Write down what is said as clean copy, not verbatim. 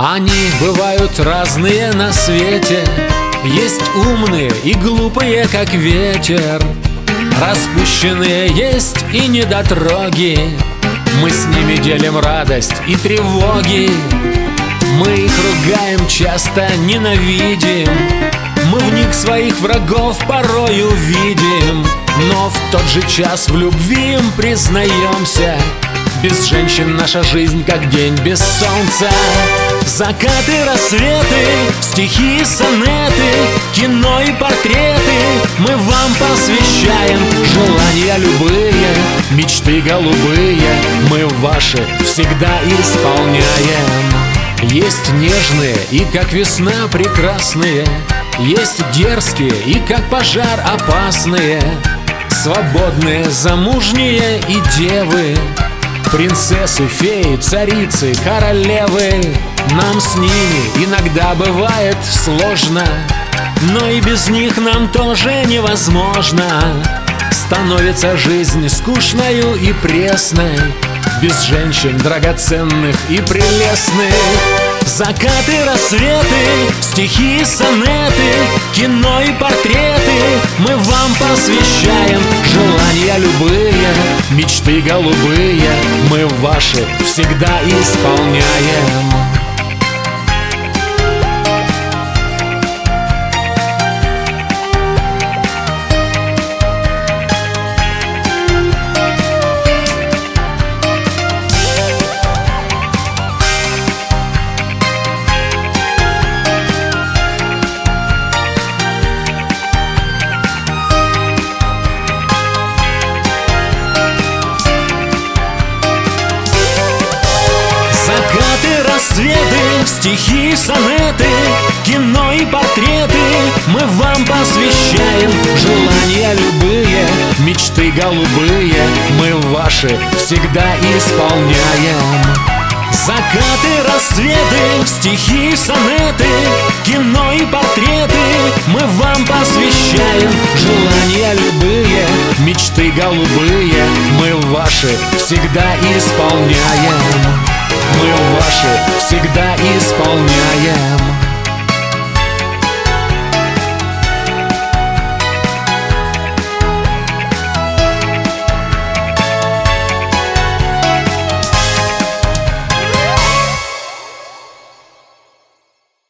Они бывают разные на свете, есть умные и глупые, как ветер. Распущенные есть и недотроги, мы с ними делим радость и тревоги. Мы их ругаем, часто ненавидим, мы в них своих врагов порою видим. Но в тот же час в любви им признаемся: без женщин наша жизнь как день без солнца. Закаты, рассветы, стихи, сонеты, кино и портреты мы вам посвящаем. Желания любые, мечты голубые мы ваши всегда исполняем. Есть нежные и как весна прекрасные, есть дерзкие и как пожар опасные, свободные, замужние и девы, принцессы, феи, царицы, королевы. Нам с ними иногда бывает сложно, но и без них нам тоже невозможно. Становится жизнь скучною и пресной, без женщин драгоценных и прелестных. Закаты, рассветы, стихи, сонеты, кино и портреты мы вам посвящаем. Желания любые, мечты голубые мы ваши всегда исполняем. Рассветы, стихи, сонеты, кино и портреты мы вам посвящаем. Желания любые, мечты голубые мы ваши всегда исполняем. Закаты, рассветы, стихи, сонеты, кино и портреты мы вам посвящаем. Желания любые, мечты голубые мы ваши всегда исполняем. Мы ваши всегда исполняем.